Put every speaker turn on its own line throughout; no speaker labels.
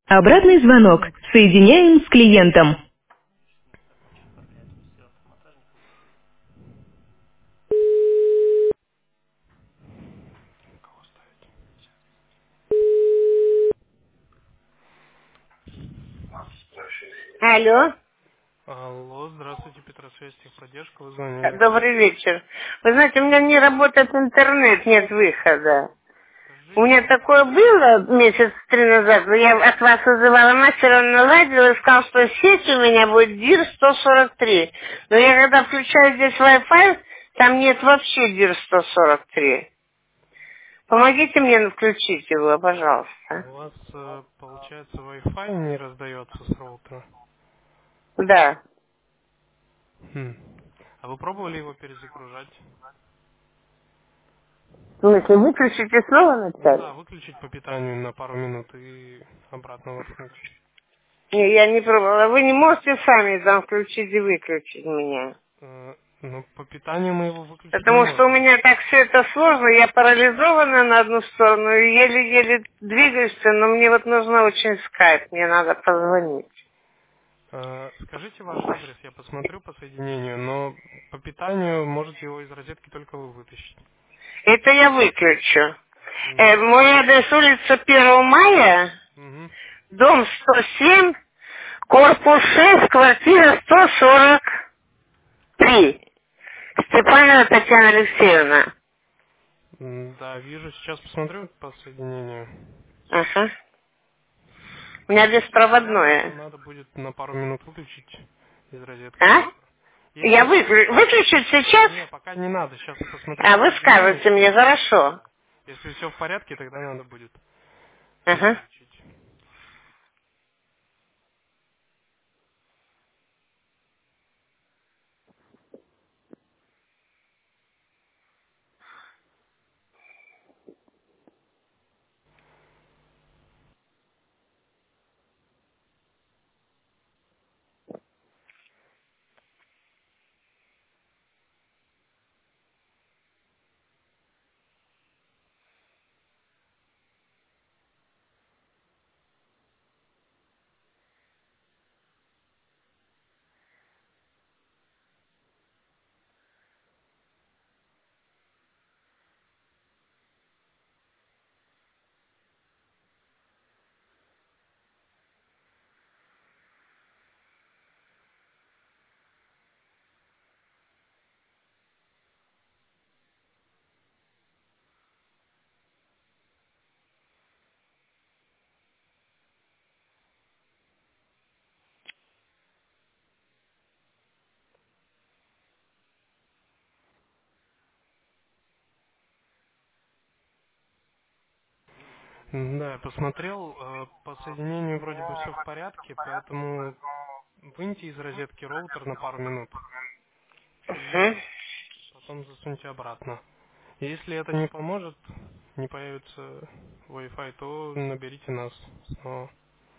Обратный звонок. Соединяем с клиентом. Алло,
Алло, здравствуйте, Петросвязь, техподдержка, вы звонили.
добрый вечер. Вы знаете, у меня не работает интернет, нет выхода. У
Скажите,
меня такое было месяц 3 назад, но я от вас вызывала мастера, он наладил и сказал, что сеть у меня будет ДИР 143. Но я когда включаю здесь Wi-Fi, там нет вообще ДИР 143. Помогите мне включить его,
у
пожалуйста.
вас, получается, Wi-Fi не раздается с роутера?
Да.
Хм. А вы пробовали его перезагружать?
В смысле, выключить и снова
Ну
начать?
да, выключить по питанию на пару минут и обратно воткнуть.
Не, я не пробовала. Вы не можете сами там включить и выключить меня.
Ну, по питанию мы его выключить не
Потому что у
можем.
меня так все это сложно, я парализована на одну сторону, и еле-еле двигаешься, но мне вот нужно очень скайп, мне надо позвонить.
Скажите ваш адрес, я посмотрю по соединению, но по питанию можете его из розетки только вы вытащить.
Это я выключу.
Мгм.
Мой адрес улица 1 мая,
Мгм.
дом 107, корпус 6, квартира 143. Степанова Татьяна Алексеевна.
Да, вижу, сейчас посмотрю по соединению.
Ага. У меня
Если порядок, то
беспроводное.
надо будет на пару минут выключить из розетки
А?
роутер. Если
Я
все...
выключить сейчас?
Не, пока не надо, сейчас я посмотрю
А
по
вы
соединению,
скажете мне, хорошо.
да. Если все в порядке, тогда надо будет
Ага.
выключить. Да, я посмотрел, по соединению вроде бы все в порядке, поэтому выньте из розетки роутер на пару минут и
Угу.
потом засуньте обратно. Если это не поможет, не появится Wi-Fi, то наберите нас снова.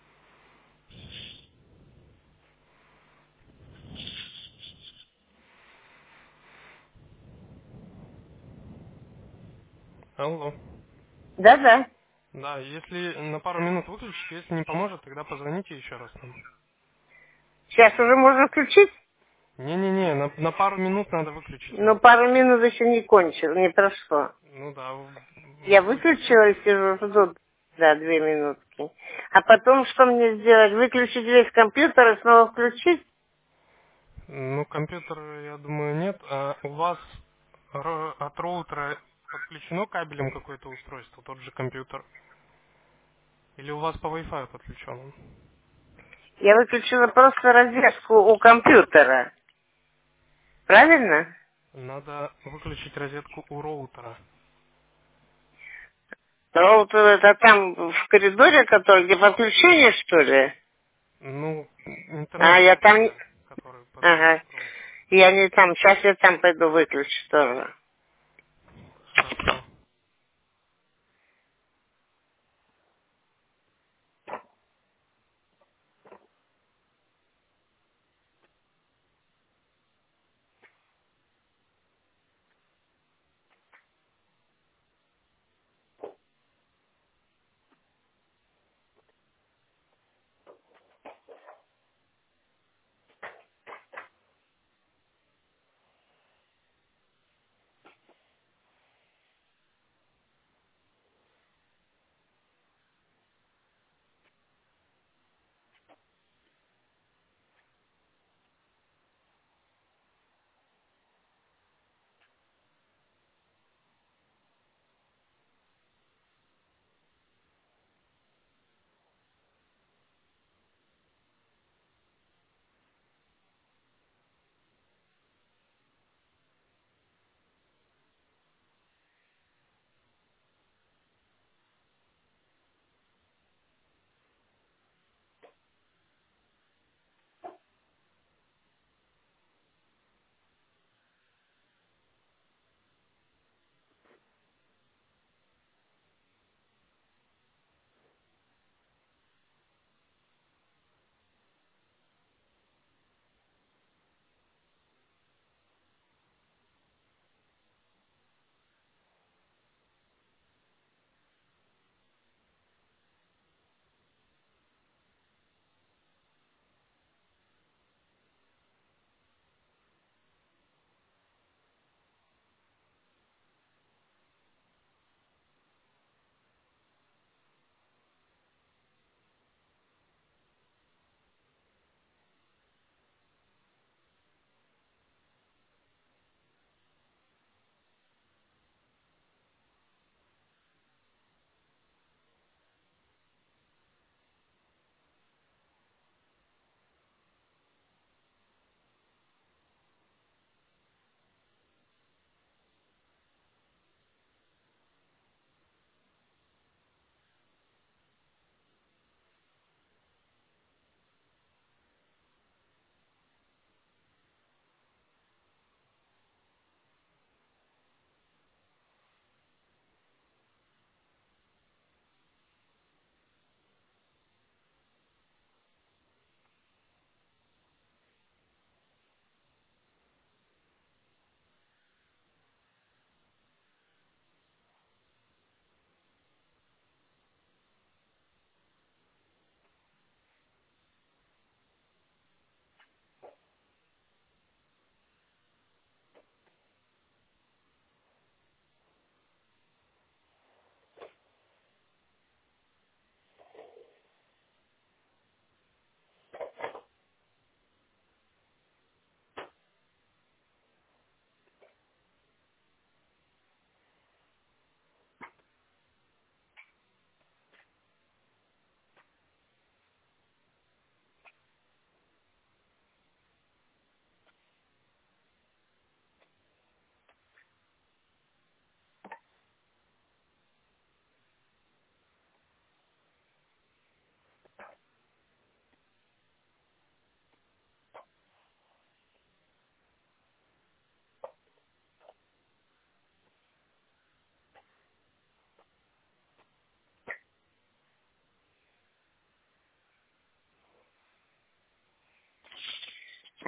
Алло.
Да-да.
Да, если на пару минут выключите, если не поможет, тогда позвоните еще раз нам.
Сейчас уже можно включить?
Не-не-не, на пару минут надо выключить
Но
роутер.
пару минут еще не кончил, не прошло.
Ну да,
Я
выключите.
выключила и сижу, жду, да, 2 минутки. А потом что мне сделать? Выключить весь компьютер и снова включить?
Ну, компьютер, я думаю, нет. А у вас от роутера подключено кабелем какое-то устройство, тот же компьютер? Или у вас по Wi-Fi подключен?
Я выключила просто розетку у компьютера. Правильно?
Надо выключить розетку у роутера.
Роутер это там в коридоре, который, где подключение, что ли?
Ну,
А, я там...
интернет-провайдер, который подводит
Ага.
к роутеру.
Я не там. Сейчас я там пойду выключу тоже.
Хорошо.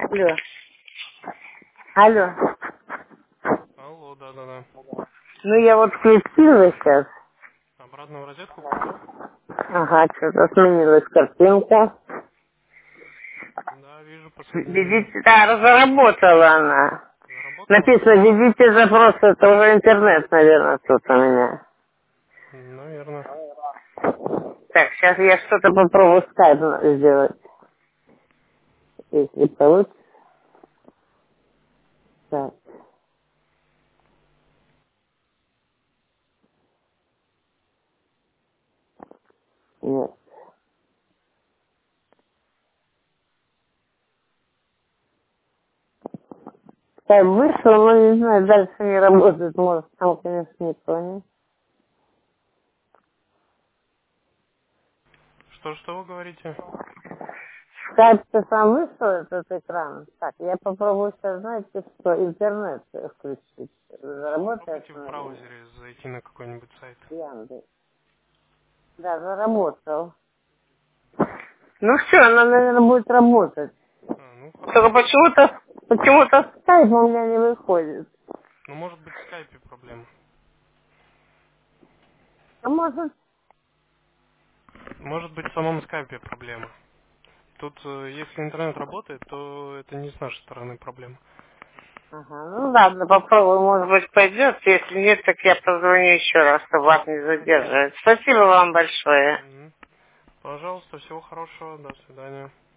Алло. Алло.
Алло, да-да-да.
Ну, я вот включила сейчас.
Обратно в розетку включил?
Ага, что-то сменилась картинка.
Да, вижу, подсоединение.
Видите, да, заработала она.
Заработал?
Написано, введите запрос, это уже интернет, наверное, тут у меня.
Наверное.
Так, сейчас я что-то попробую скайп сделать. Если получится. Так, нет. Скайп вышел, но не знаю, дальше не работает. Может, там, конечно, никто не.
Что вы говорите?
Скайп-то сам вышел, этот экран. Так, я попробую сейчас, знаете, что, интернет включить. Заработает
Попробуйте в
на
браузере зайти на какой-нибудь сайт.
Яндекс. Да, заработал. Ну все, она, наверное, будет работать.
Ну
Только
хорошо.
почему-то скайп у меня не выходит.
Ну может быть в скайпе проблема.
А может,
Может быть в самом скайпе проблема. Тут, если интернет работает, то это не с нашей стороны проблема.
ага, ну ладно, попробую, может быть, пойдет. Если нет, так я позвоню еще раз, чтобы вас не задерживать. Спасибо вам большое.
Пожалуйста, всего хорошего, до свидания.